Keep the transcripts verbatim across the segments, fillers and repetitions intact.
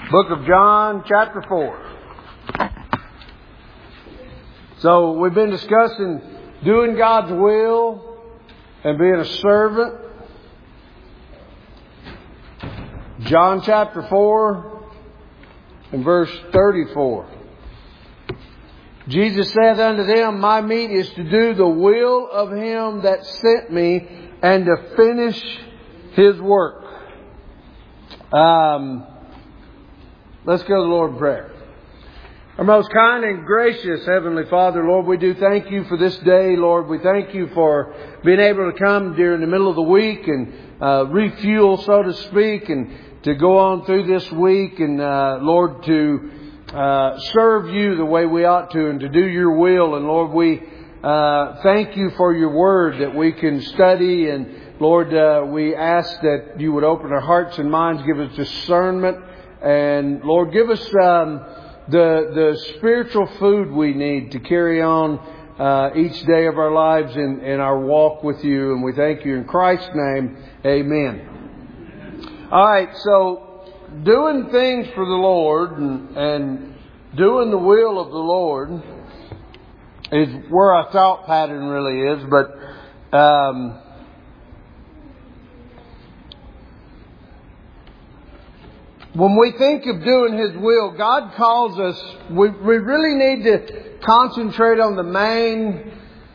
Book of John, chapter four. So we've been discussing doing God's will and being a servant. John chapter four and verse thirty-four. Jesus said unto them, My meat is to do the will of Him that sent me and to finish His work. Um... Let's go to the Lord in prayer. Our most kind and gracious Heavenly Father, Lord, we do thank You for this day, Lord. We thank You for being able to come during the middle of the week and uh, refuel, so to speak, and to go on through this week and, uh, Lord, to uh, serve You the way we ought to and to do Your will. And, Lord, we uh, thank You for Your Word that we can study. And, Lord, uh, we ask that You would open our hearts and minds, give us discernment. And Lord, give us um, the the spiritual food we need to carry on uh, each day of our lives in, in our walk with You. And we thank You in Christ's name. Amen. All right, so doing things for the Lord and, and doing the will of the Lord is where our thought pattern really is. But um, when we think of doing His will, God calls us, we, we really need to concentrate on the main,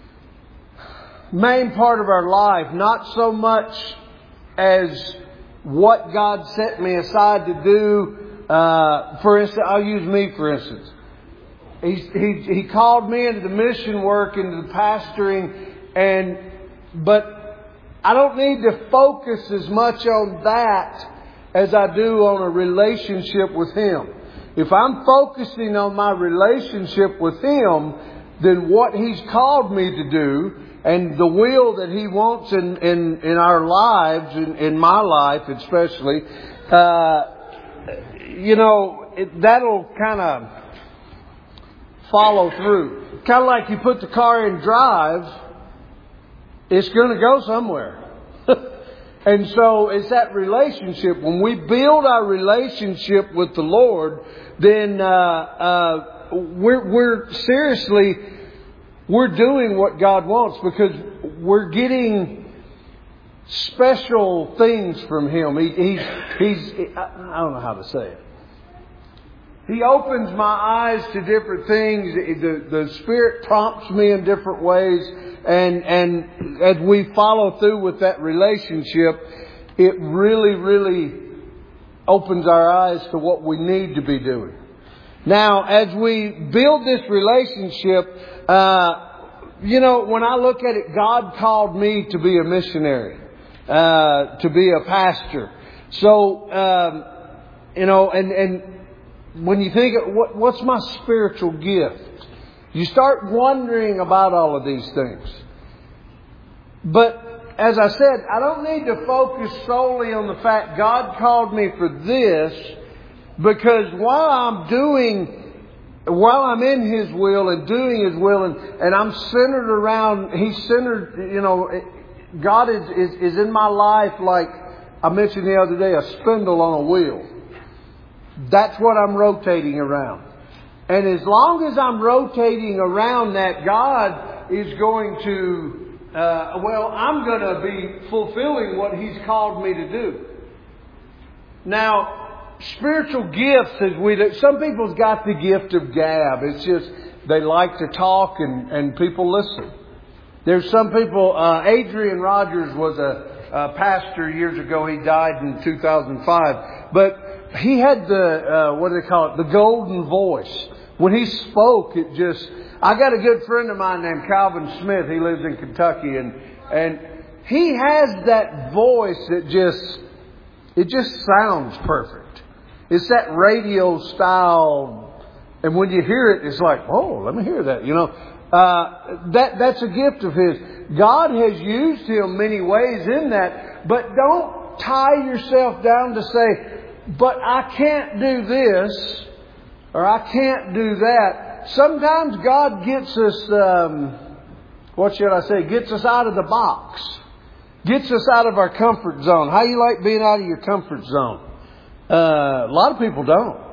main part of our life, not so much as what God set me aside to do. Uh, for instance, I'll use me for instance. He, he, he called me into the mission work, into the pastoring, and but I don't need to focus as much on that as I do on a relationship with Him. If I'm focusing on my relationship with Him, then what He's called me to do and the will that He wants in, in, in our lives, in, in my life especially, uh, you know, it, that'll kind of follow through. Kind of like you put the car in drive, it's going to go somewhere. And so it's that relationship. When we build our relationship with the Lord, then uh, uh, we're, we're seriously, we're doing what God wants because we're getting special things from Him. He, he's, he's, I don't know how to say it. He opens my eyes to different things. The, the Spirit prompts me in different ways. And, and as we follow through with that relationship, it really, really opens our eyes to what we need to be doing. Now, as we build this relationship, uh, you know, when I look at it, God called me to be a missionary, uh, to be a pastor. So, um, you know, and, and when you think, of what, what's my spiritual gift? You start wondering about all of these things. But as I said, I don't need to focus solely on the fact God called me for this, because while I'm doing, while I'm in His will and doing His will and, and I'm centered around, He's centered, you know, God is, is, is in my life like I mentioned the other day, a spindle on a wheel. That's what I'm rotating around. And as long as I'm rotating around that, God is going to, uh, well, I'm going to be fulfilling what He's called me to do. Now, spiritual gifts, as we do, some people's got the gift of gab. It's just they like to talk and, and people listen. There's some people, uh, Adrian Rogers was a, a pastor years ago. He died in two thousand five. But he had the, uh, what do they call it? The golden voice. When he spoke, it just... I got a good friend of mine named Calvin Smith. He lives in Kentucky. And and he has that voice that just... It just sounds perfect. It's that radio style. And when you hear it, it's like, oh, let me hear that. You know, uh, that that's a gift of His. God has used him many ways in that. But don't tie yourself down to say, but I can't do this, or I can't do that. Sometimes God gets us, um, what should I say, gets us out of the box. Gets us out of our comfort zone. How you like being out of your comfort zone? Uh, a lot of people don't.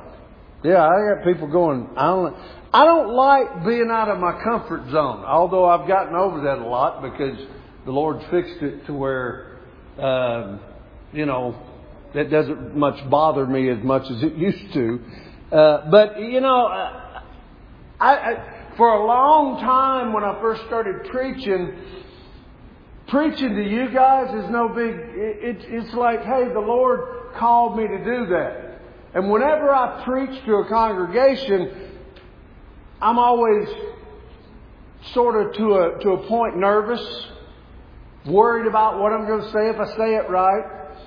Yeah, I got people going, I don't, I don't like being out of my comfort zone, although I've gotten over that a lot because the Lord fixed it to where, um, you know, that doesn't much bother me as much as it used to. Uh, but, you know, I, I, for a long time when I first started preaching, preaching to you guys is no big, it, it, it's like, hey, the Lord called me to do that. And whenever I preach to a congregation, I'm always sort of to a, to a point nervous, worried about what I'm going to say if I say it right.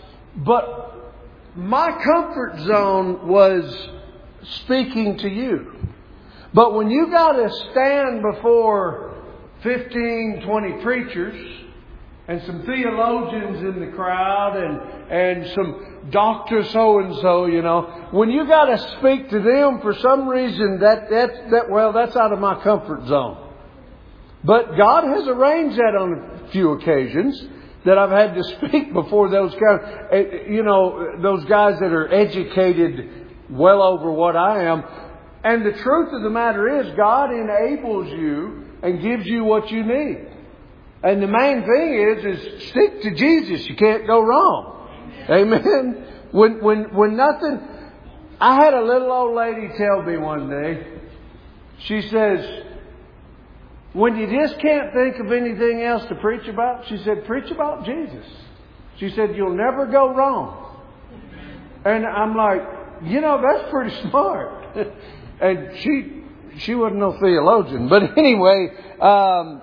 But my comfort zone was speaking to you. But when you got to stand before fifteen, twenty preachers and some theologians in the crowd and, and some doctor so-and-so, you know, when you got to speak to them, for some reason that, that, that, well, that's out of my comfort zone. But God has arranged that on a few occasions that I've had to speak before those guys, you know, those guys that are educated well over what I am. And the truth of the matter is God enables you and gives you what you need. And the main thing is, is stick to Jesus. You can't go wrong. Amen. Amen. When, when, when nothing, I had a little old lady tell me one day, she says, when you just can't think of anything else to preach about, she said, preach about Jesus. She said, you'll never go wrong. And I'm like, you know, that's pretty smart. And she, she wasn't no theologian. But anyway, um,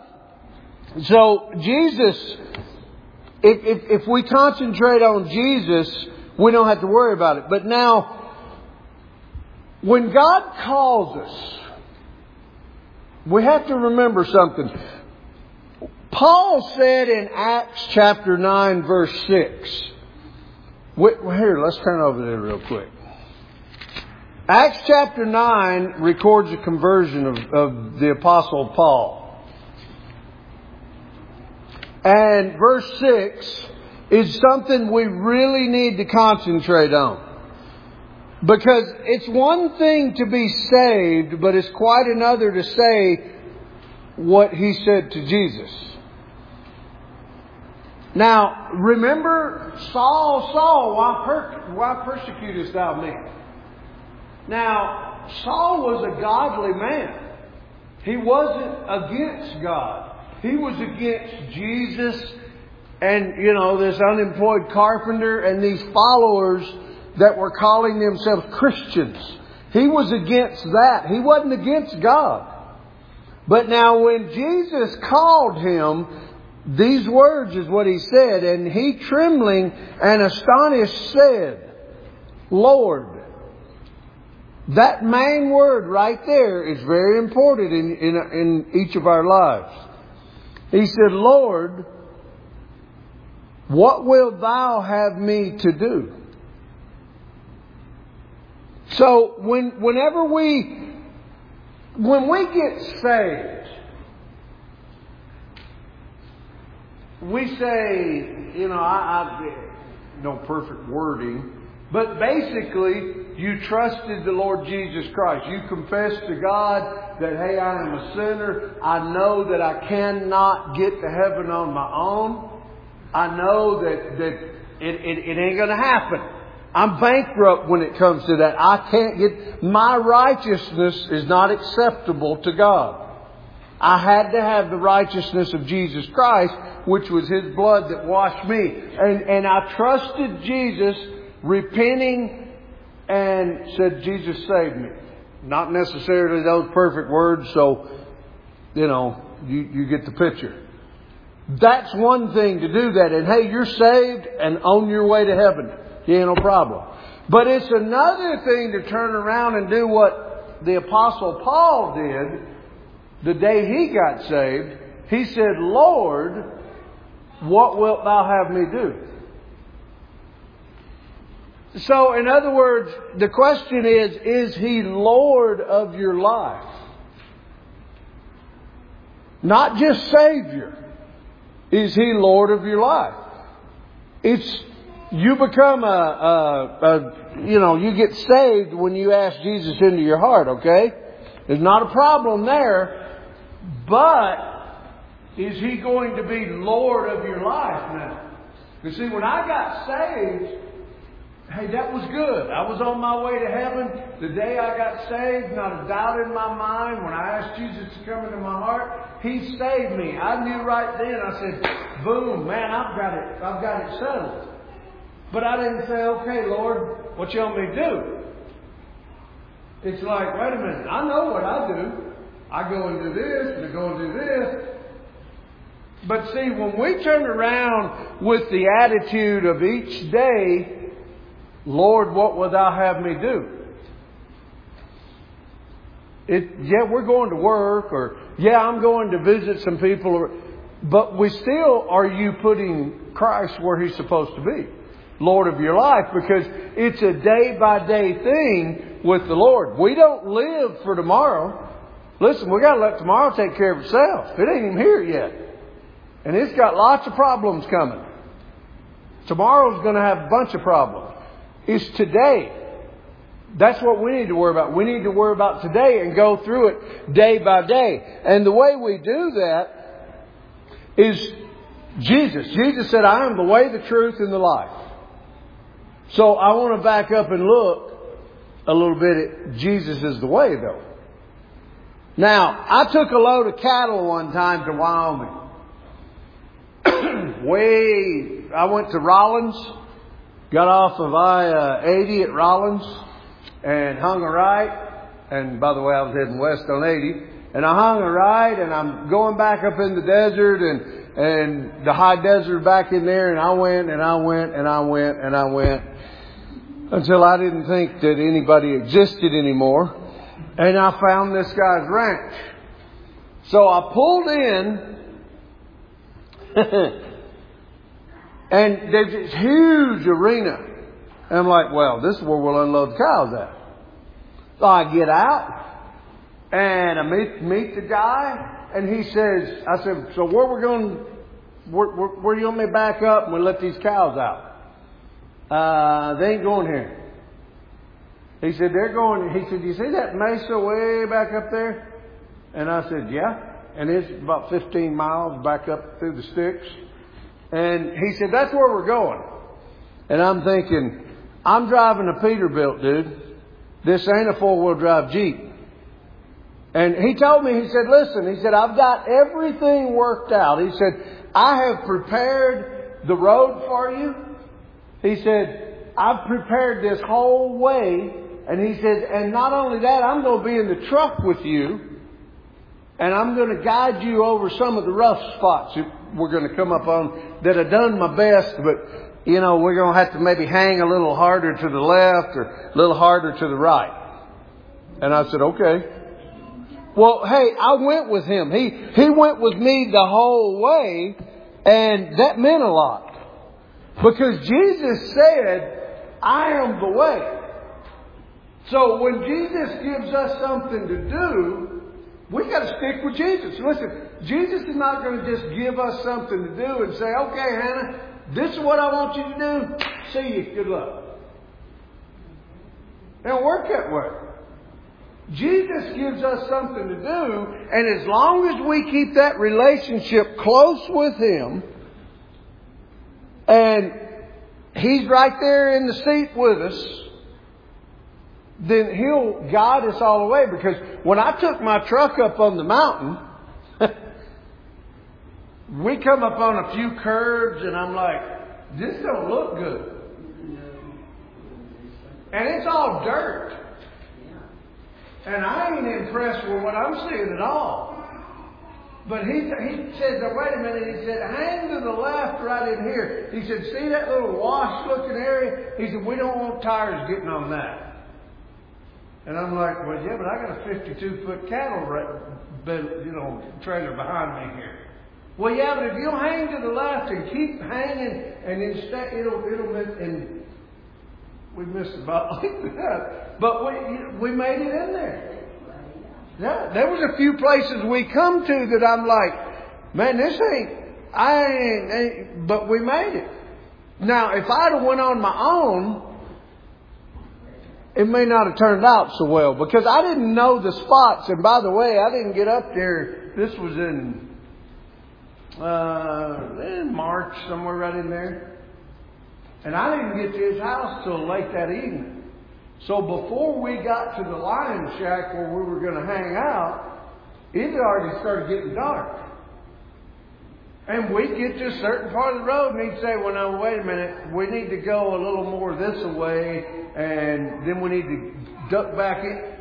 so Jesus, if, if, if we concentrate on Jesus, we don't have to worry about it. But now, when God calls us, we have to remember something. Paul said in Acts chapter nine verse six. Here, let's turn over there real quick. Acts chapter nine records a conversion of, of the Apostle Paul. And verse six is something we really need to concentrate on. Because it's one thing to be saved, but it's quite another to say what he said to Jesus. Now, remember, Saul, Saul, why, per- why persecutest thou me? Now, Saul was a godly man. He wasn't against God. He was against Jesus and, you know, this unemployed carpenter and these followers that were calling themselves Christians. He was against that. He wasn't against God. But now when Jesus called him, these words is what he said. And he, trembling and astonished, said, Lord. That main word right there is very important in, in, in each of our lives. He said, Lord, what wilt thou have me to do? So when, whenever we, when we get saved, we say, you know, I, I no perfect wording, but basically you trusted the Lord Jesus Christ. You confessed to God that, hey, I am a sinner. I know that I cannot get to heaven on my own. I know that, that it, it, it ain't going to happen. I'm bankrupt when it comes to that. I can't get, my righteousness is not acceptable to God. I had to have the righteousness of Jesus Christ, which was His blood that washed me. And, and I trusted Jesus, repenting, and said, Jesus, save me. Not necessarily those perfect words, so, you know, you, you get the picture. That's one thing to do that. And hey, you're saved and on your way to heaven. Yeah, no problem. But it's another thing to turn around and do what the Apostle Paul did the day he got saved. He said, Lord, what wilt thou have me do? So, in other words, the question is, is He Lord of your life? Not just Savior. Is He Lord of your life? It's you become a, a, a, you know, you get saved when you ask Jesus into your heart, okay? There's not a problem there. But is He going to be Lord of your life now? You see, when I got saved, hey, that was good. I was on my way to heaven. The day I got saved, not a doubt in my mind. When I asked Jesus to come into my heart, He saved me. I knew right then. I said, boom, man, I've got it. I've got it settled. But I didn't say, okay, Lord, what you want me to do? It's like, wait a minute. I know what I do. I go and do this, and I go and do this. But see, when we turn around with the attitude of each day, Lord, what would Thou have me do? It, yeah, we're going to work, or yeah, I'm going to visit some people, or, but we still, are you putting Christ where He's supposed to be? Lord of your life, because it's a day by day thing with the Lord. We don't live for tomorrow. Listen, we got to let tomorrow take care of itself. It ain't even here yet. And it's got lots of problems coming. Tomorrow's going to have a bunch of problems. It's today. That's what we need to worry about. We need to worry about today and go through it day by day. And the way we do that is Jesus. Jesus said, I am the way, the truth, and the life. So I want to back up and look a little bit at Jesus is the way, though. Now, I took a load of cattle one time to Wyoming. Way, I went to Rollins, got off of I eighty at Rollins, and hung a right. And by the way, I was heading west on eighty. And I hung a right, and I'm going back up in the desert, and and the high desert back in there, and I went, and I went, and I went, and I went, until I didn't think that anybody existed anymore. And I found this guy's ranch. So I pulled in, and there's this huge arena. And I'm like, well, this is where we'll unload the cows at. So I get out, and I meet, meet the guy, and he says, I said, so where we're going, where, where, where you want me to back up and we let these cows out? Uh, they ain't going here. He said, they're going, he said, you see that mesa way back up there? And I said, yeah. And it's about fifteen miles back up through the sticks. And he said, that's where we're going. And I'm thinking, I'm driving a Peterbilt, dude. This ain't a four-wheel drive Jeep. And he told me, he said, listen, he said, I've got everything worked out. He said, I have prepared the road for you. He said, I've prepared this whole way. And he said, and not only that, I'm going to be in the truck with you. And I'm going to guide you over some of the rough spots that we're going to come up on that I've done my best. But, you know, we're going to have to maybe hang a little harder to the left or a little harder to the right. And I said, okay. Well, hey, I went with him. He, he went with me the whole way. And that meant a lot. Because Jesus said, I am the way. So when Jesus gives us something to do, we got to stick with Jesus. Listen, Jesus is not going to just give us something to do and say, okay, Hannah, this is what I want you to do. See you. Good luck. It don't work that way. Jesus gives us something to do, and as long as we keep that relationship close with Him, and He's right there in the seat with us, then He'll guide us all the way. Because when I took my truck up on the mountain, we come up on a few curves, and I'm like, this don't look good. And it's all dirt. And I ain't impressed with what I'm seeing at all. But he he said, wait a minute, he said, hang to the left right in here. He said, see that little wash looking area? He said, we don't want tires getting on that. And I'm like, well, yeah, but I got a fifty-two foot cattle, you know, trailer behind me here. Well, yeah, but if you'll hang to the left and keep hanging, and instead it'll it'll and we missed about like that, but we we made it in there. Yeah, there was a few places we come to that I'm like, man, this ain't, I ain't, ain't but we made it. Now, if I'd have went on my own, it may not have turned out so well because I didn't know the spots. And by the way, I didn't get up there. This was in, uh, in March, somewhere right in there. And I didn't get to his house till late that evening. So before we got to the Lion Shack where we were going to hang out, it had already started getting dark. And we'd get to a certain part of the road and he'd say, well, no, wait a minute. We need to go a little more this way and then we need to duck back in.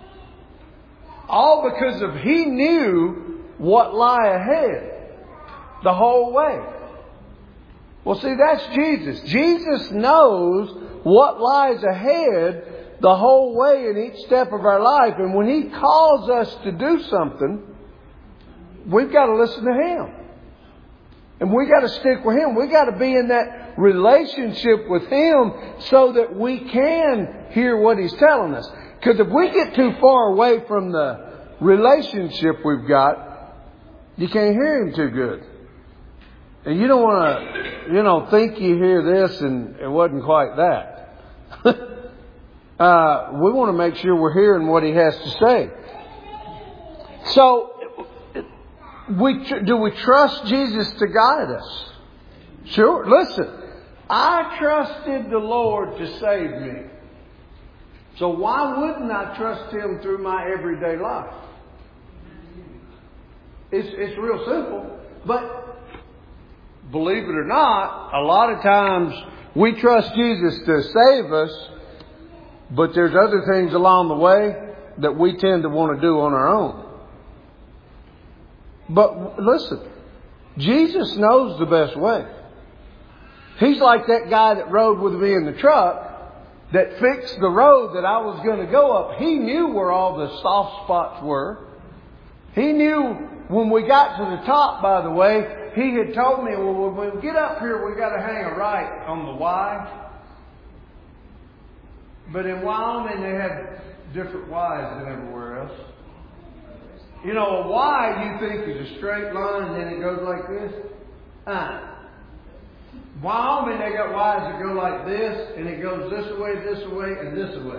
All because of he knew what lay ahead the whole way. Well, see, that's Jesus. Jesus knows what lies ahead the whole way in each step of our life. And when He calls us to do something, we've got to listen to Him. And we got to stick with Him. We got to be in that relationship with Him so that we can hear what He's telling us. Because if we get too far away from the relationship we've got, you can't hear Him too good. And you don't want to, you know, think you hear this and it wasn't quite that. uh, we want to make sure we're hearing what He has to say. So, we do we trust Jesus to guide us? Sure. Listen, I trusted the Lord to save me. So why wouldn't I trust Him through my everyday life? It's, it's real simple. But believe it or not, a lot of times we trust Jesus to save us, but there's other things along the way that we tend to want to do on our own. But listen, Jesus knows the best way. He's like that guy that rode with me in the truck that fixed the road that I was going to go up. He knew where all the soft spots were. He knew when we got to the top, by the way, he had told me, well, when we get up here, we got to hang a right on the Y. But in Wyoming, they have different Y's than everywhere else. You know, a Y you think is a straight line and then it goes like this. Uh. Wyoming, they got Y's that go like this and it goes this way, this way, and this way.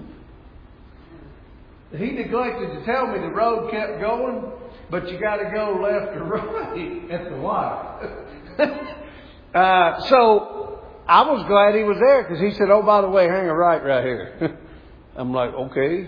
He neglected to tell me the road kept going, but you got to go left or right at the Y. uh, so I was glad he was there because he said, oh, by the way, hang a right right here. I'm like, okay.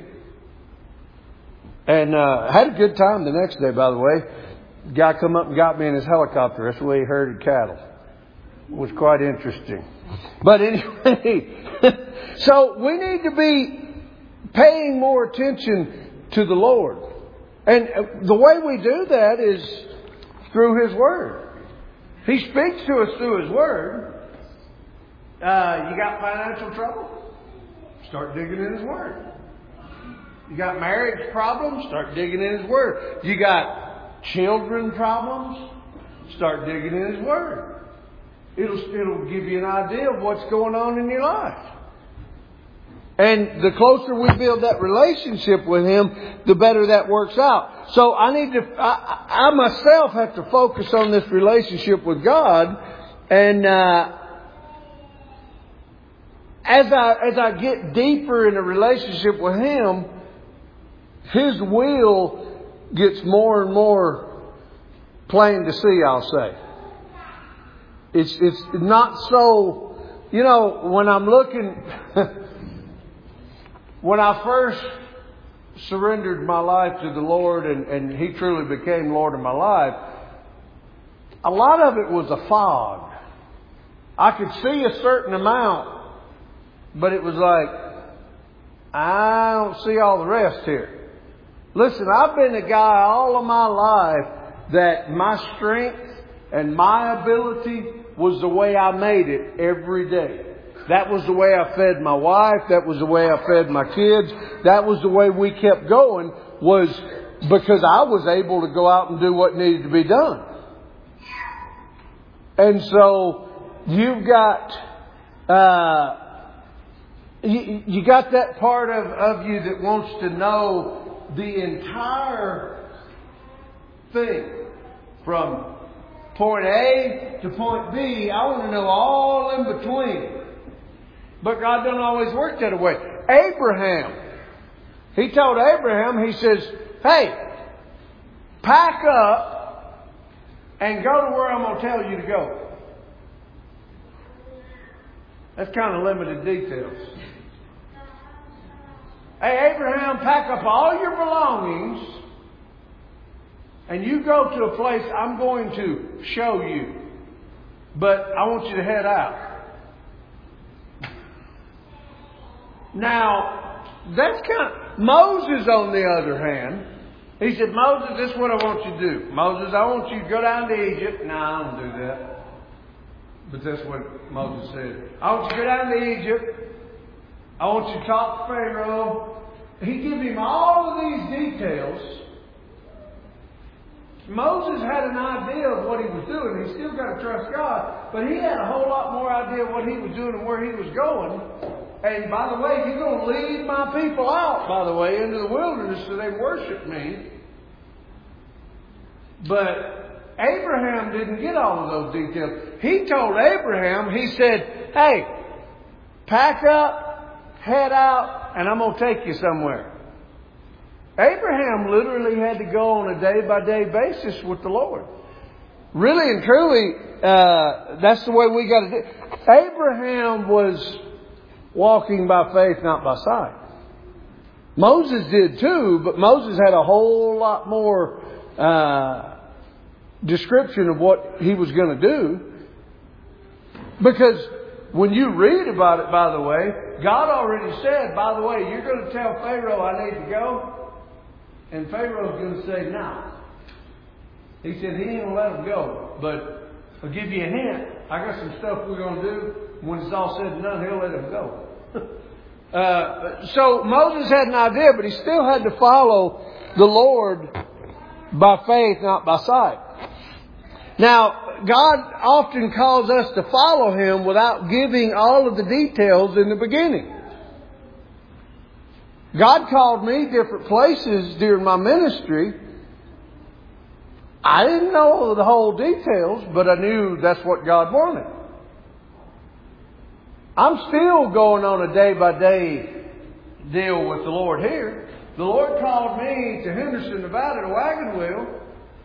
And uh, had a good time the next day, by the way. The guy come up and got me in his helicopter. That's the way he herded cattle. It was quite interesting. But anyway, so we need to be paying more attention to the Lord. And the way we do that is through His Word. He speaks to us through His Word. Uh, you got financial trouble? Start digging in His Word. You got marriage problems? Start digging in His Word. You got children problems? Start digging in His Word. It'll, it'll give you an idea of what's going on in your life. And the closer we build that relationship with Him, the better that works out. So I need to, I, I myself have to focus on this relationship with God. And uh, as I as I get deeper in a relationship with Him, His will gets more and more plain to see, I'll say. It's it's not so, you know, when I'm looking, when I first surrendered my life to the Lord and, and He truly became Lord of my life, a lot of it was a fog. I could see a certain amount, but it was like, I don't see all the rest here. Listen, I've been a guy all of my life that my strength and my ability was the way I made it every day. That was the way I fed my wife. That was the way I fed my kids. That was the way we kept going, was because I was able to go out and do what needed to be done. And so you've got, uh, you, you got that part of, of you that wants to know the entire thing from point A to point B. I want to know all in between. But God doesn't always work that way. Abraham, He told Abraham, He says, hey, pack up and go to where I'm going to tell you to go. That's kind of limited details. Hey, Abraham, pack up all your belongings and you go to a place I'm going to show you. But I want you to head out. Now, that's kind of... Moses, on the other hand, he said, Moses, this is what I want you to do. Moses, I want you to go down to Egypt. No, I don't do that. But that's what Moses said. I want you to go down to Egypt. I want you to talk to Pharaoh. He gave him all of these details. Moses had an idea of what he was doing. He still got to trust God. But he had a whole lot more idea of what he was doing and where he was going. And by the way, you're going to lead my people out, by the way, into the wilderness so they worship me. But Abraham didn't get all of those details. He told Abraham, he said, hey, pack up, head out, and I'm going to take you somewhere. Abraham literally had to go on a day-by-day basis with the Lord. Really and truly, uh, that's the way we got to do it. Abraham was walking by faith, not by sight. Moses did too, but Moses had a whole lot more uh, description of what he was going to do. Because when you read about it, by the way, God already said, by the way, you're going to tell Pharaoh I need to go. And Pharaoh's going to say, no. He said he ain't going to let him go. But I'll give you a hint. I got some stuff we're going to do. When it's all said and done, he'll let him go. uh, so Moses had an idea, but he still had to follow the Lord by faith, not by sight. Now, God often calls us to follow Him without giving all of the details in the beginning. God called me different places during my ministry. I didn't know the whole details, but I knew that's what God wanted. I'm still going on a day-by-day deal with the Lord here. The Lord called me to Henderson, Nevada, to Wagon Wheel.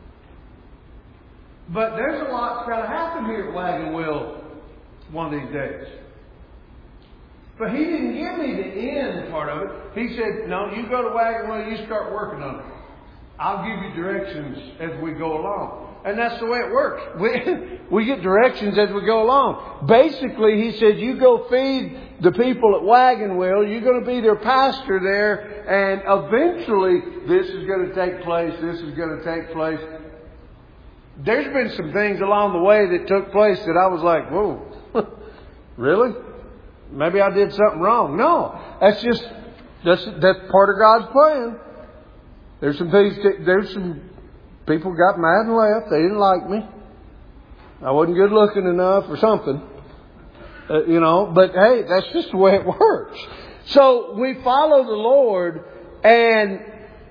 But there's a lot that's got to happen here at Wagon Wheel one of these days. But He didn't give me the end part of it. He said, no, you go to Wagon Wheel, you start working on it. I'll give you directions as we go along. And that's the way it works. We, we get directions as we go along. Basically, He said, you go feed the people at Wagon Wheel. You're going to be their pastor there. And eventually, this is going to take place. This is going to take place. There's been some things along the way that took place that I was like, whoa, really? Maybe I did something wrong. No, that's just, that's, that's part of God's plan. There's some things, there's some people got mad and left. They didn't like me. I wasn't good looking enough or something. Uh, you know, but hey, that's just the way it works. So we follow the Lord, and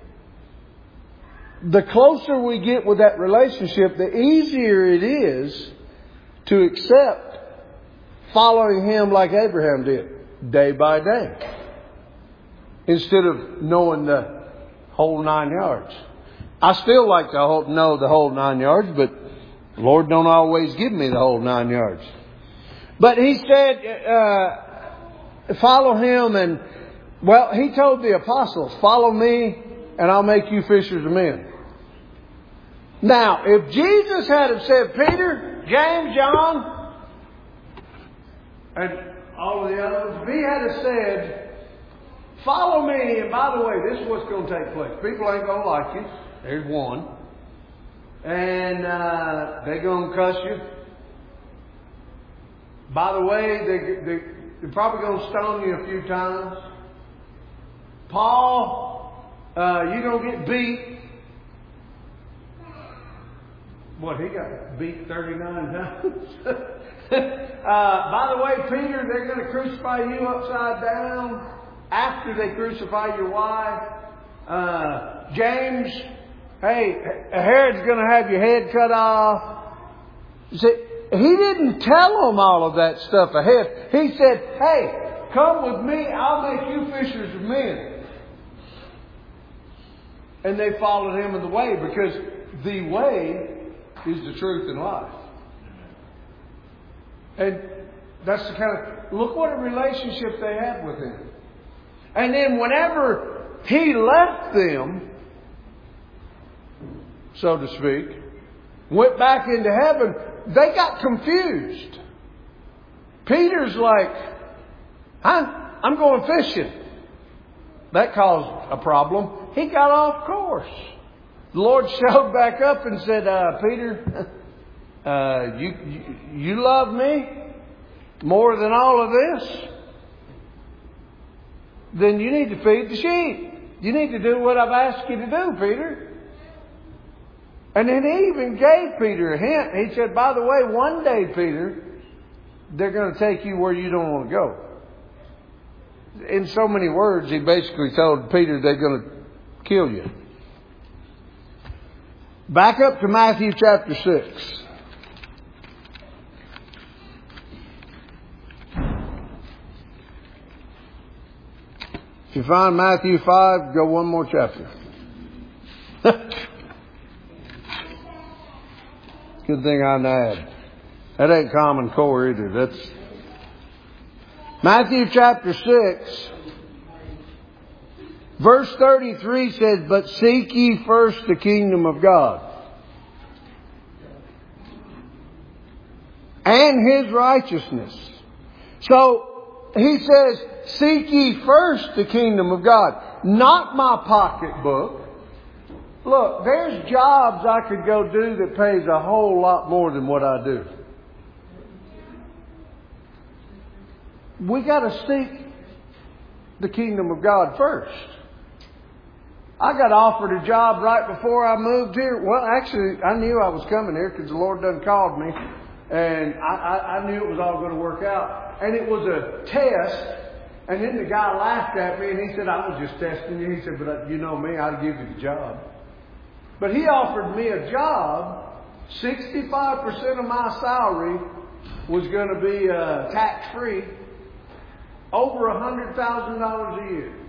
the closer we get with that relationship, the easier it is to accept following Him like Abraham did, day by day, instead of knowing the whole nine yards. I still like to know the whole nine yards, but the Lord don't always give me the whole nine yards. But He said, uh, follow Him, and well, He told the apostles, follow me and I'll make you fishers of men. Now, if Jesus had have said, Peter, James, John, and all of the others, if He had have said, follow me, and by the way, this is what's going to take place. People ain't going to like you. There's one. And uh, they're going to cuss you. By the way, they, they, they're probably going to stone you a few times. Paul, uh, you're going to get beat. What, he got beat thirty-nine times? uh, by the way, Peter, they're going to crucify you upside down after they crucify your wife. Uh, James, hey, Herod's going to have your head cut off. See, He didn't tell them all of that stuff ahead. He said, hey, come with me. I'll make you fishers of men. And they followed Him in the way, because the way is the truth and life. And that's the kind of, look what a relationship they had with Him. And then whenever He left them, so to speak, went back into heaven, they got confused. Peter's like, I'm, I'm going fishing. That caused a problem. He got off course. The Lord showed back up and said, uh, Peter, uh, you, you, you love me more than all of this? Then you need to feed the sheep. You need to do what I've asked you to do, Peter. And then He even gave Peter a hint. He said, by the way, one day, Peter, they're going to take you where you don't want to go. In so many words, He basically told Peter they're going to kill you. Back up to Matthew chapter six. If you find Matthew five, go one more chapter. Good thing I nabbed. That ain't Common Core either. That's Matthew chapter six. Verse thirty-three says, but seek ye first the kingdom of God and His righteousness. So He says, seek ye first the kingdom of God, not my pocketbook. Look, there's jobs I could go do that pays a whole lot more than what I do. We got to seek the kingdom of God first. I got offered a job right before I moved here. Well, actually, I knew I was coming here because the Lord done called me. And I, I, I knew it was all going to work out. And it was a test. And then the guy laughed at me and he said, I was just testing you. He said, but you know me, I'd give you the job. But he offered me a job. sixty-five percent of my salary was going to be uh, tax-free. Over one hundred thousand dollars a year.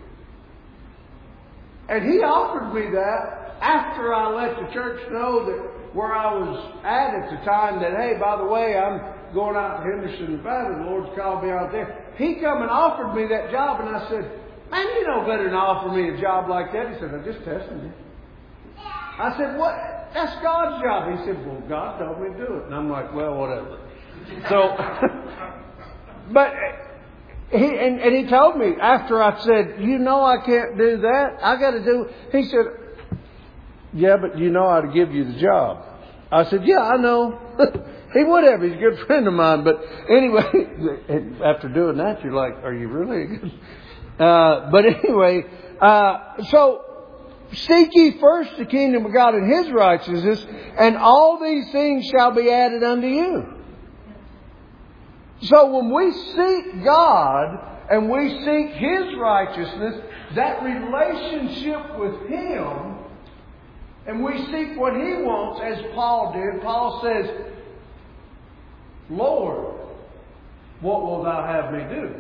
And he offered me that after I let the church know that where I was at at the time, that, hey, by the way, I'm going out to Henderson, Nevada. The Lord's called me out there. He come and offered me that job, and I said, man, you know better than offer me a job like that. He said, I'm just testing you. I said, what? That's God's job. He said, well, God told me to do it. And I'm like, well, whatever. So, but... He, and, and he told me after I said, you know I can't do that. I got to do... He said, yeah, but you know how to give you the job. I said, yeah, I know. He would have. He's a good friend of mine. But anyway, after doing that, you're like, are you really? Uh, but anyway, uh, so seek ye first the kingdom of God and His righteousness, and all these things shall be added unto you. So when we seek God and we seek His righteousness, that relationship with Him, and we seek what He wants, as Paul did. Paul says, Lord, what wilt Thou have me do?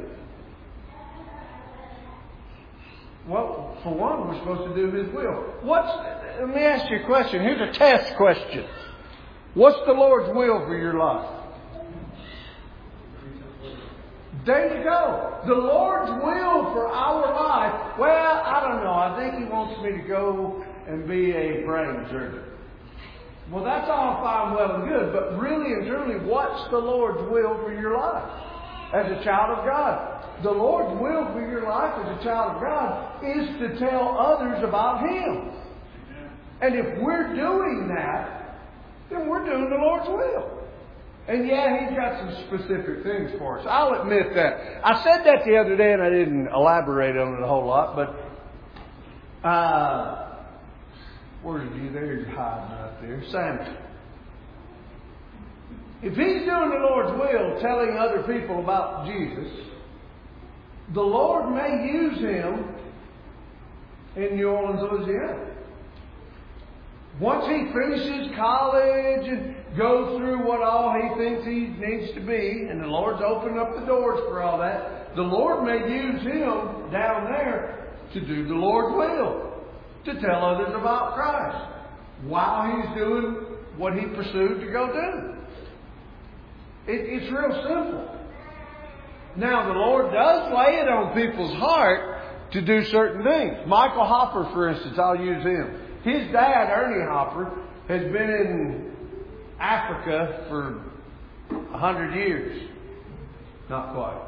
Well, for one, we're supposed to do His will. What's, let me ask you a question. Here's a test question. What's the Lord's will for your life? There you go. The Lord's will for our life. Well, I don't know. I think He wants me to go and be a brain surgeon. Well, that's all fine, well, and good. But really and truly, what's the Lord's will for your life as a child of God? The Lord's will for your life as a child of God is to tell others about Him. And if we're doing that, then we're doing the Lord's will. And yeah, He's got some specific things for us. I'll admit that. I said that the other day and I didn't elaborate on it a whole lot, but uh, where are you? There you're hiding out there. Samuel. If he's doing the Lord's will, telling other people about Jesus, the Lord may use him in New Orleans, Louisiana. Once he finishes college and goes through what all he thinks he needs to be, and the Lord's opened up the doors for all that, the Lord may use him down there to do the Lord's will, to tell others about Christ, while he's doing what he pursued to go do. It, it's real simple. Now, the Lord does lay it on people's heart to do certain things. Michael Hopper, for instance, I'll use him. His dad, Ernie Hopper, has been in Africa for a hundred years. Not quite.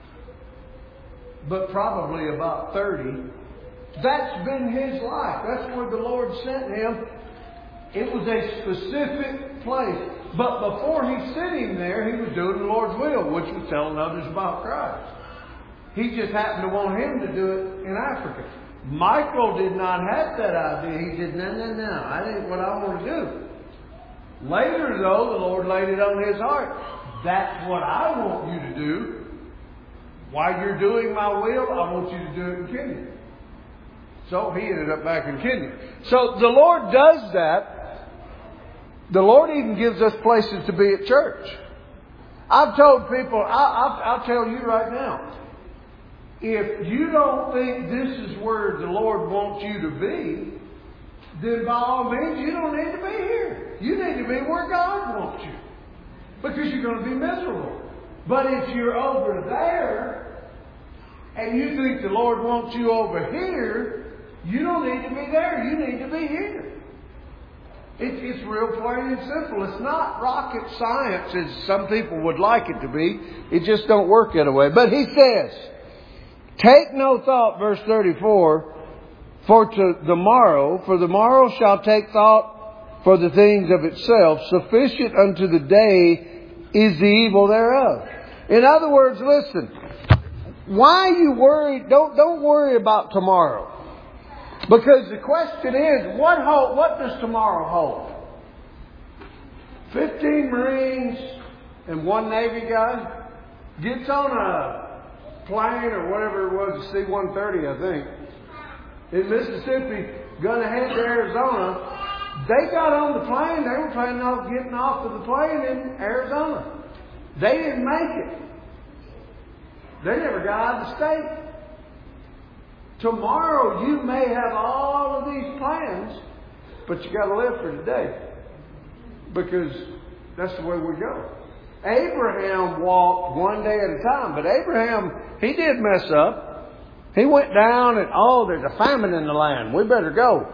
But probably about thirty. That's been his life. That's where the Lord sent him. It was a specific place. But before he sent him there, he was doing the Lord's will, which was telling others about Christ. He just happened to want him to do it in Africa. Michael did not have that idea. He said, no, no, no, that ain't what I want to do. Later, though, the Lord laid it on his heart. That's what I want you to do. While you're doing my will, I want you to do it in Kenya. So he ended up back in Kenya. So the Lord does that. The Lord even gives us places to be at church. I've told people, I, I'll, I'll tell you right now, if you don't think this is where the Lord wants you to be, then by all means, you don't need to be here. You need to be where God wants you. Because you're going to be miserable. But if you're over there, and you think the Lord wants you over here, you don't need to be there. You need to be here. It, it's real plain and simple. It's not rocket science as some people would like it to be. It just don't work that way. But he says, take no thought, verse thirty-four, for to the morrow, for the morrow shall take thought for the things of itself. Sufficient unto the day is the evil thereof. In other words, listen, why you worry, don't, don't worry about tomorrow. Because the question is, what hold, what does tomorrow hold? Fifteen Marines and one Navy guy gets on a plane or whatever it was, a C one thirty, I think, in Mississippi, going to head to Arizona. They got on the plane. They were planning on getting off of the plane in Arizona. They didn't make it. They never got out of the state. Tomorrow you may have all of these plans, but you got to live for today. Because that's the way we go. Abraham walked one day at a time, but Abraham, he did mess up. He went down and, oh, there's a famine in the land. We better go.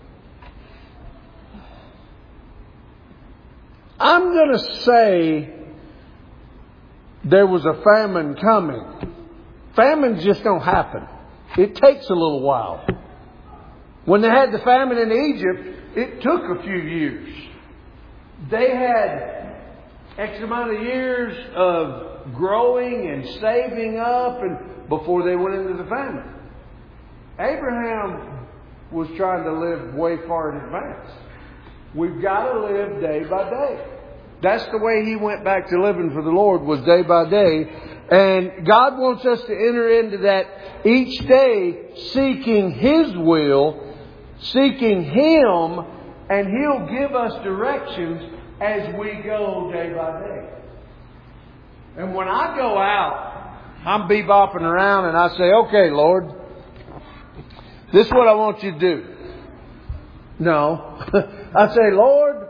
I'm going to say there was a famine coming. Famines just don't happen. It takes a little while. When they had the famine in Egypt, it took a few years. They had X amount of years of growing and saving up and before they went into the famine. Abraham was trying to live way far in advance. We've got to live day by day. That's the way he went back to living for the Lord, was day by day. And God wants us to enter into that each day, seeking His will, seeking Him, and He'll give us directions as we go day by day. And when I go out, I'm bebopping around and I say, okay, Lord, this is what I want you to do. No. I say, Lord,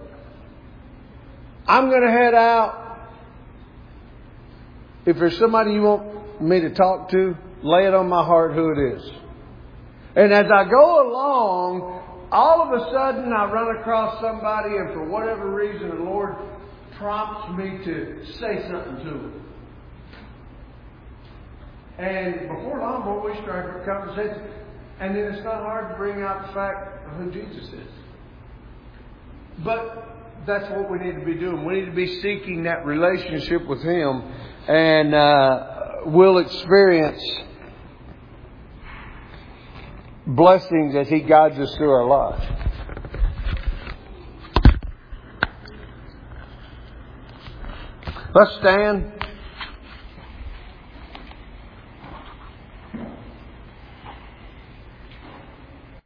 I'm going to head out. If there's somebody you want me to talk to, lay it on my heart who it is. And as I go along, all of a sudden I run across somebody, and for whatever reason the Lord prompts me to say something to them. And before long, boy, we strike up a conversation. And then it's not hard to bring out the fact of who Jesus is. But that's what we need to be doing. We need to be seeking that relationship with Him, and uh, we'll experience blessings as He guides us through our lives. Let's stand.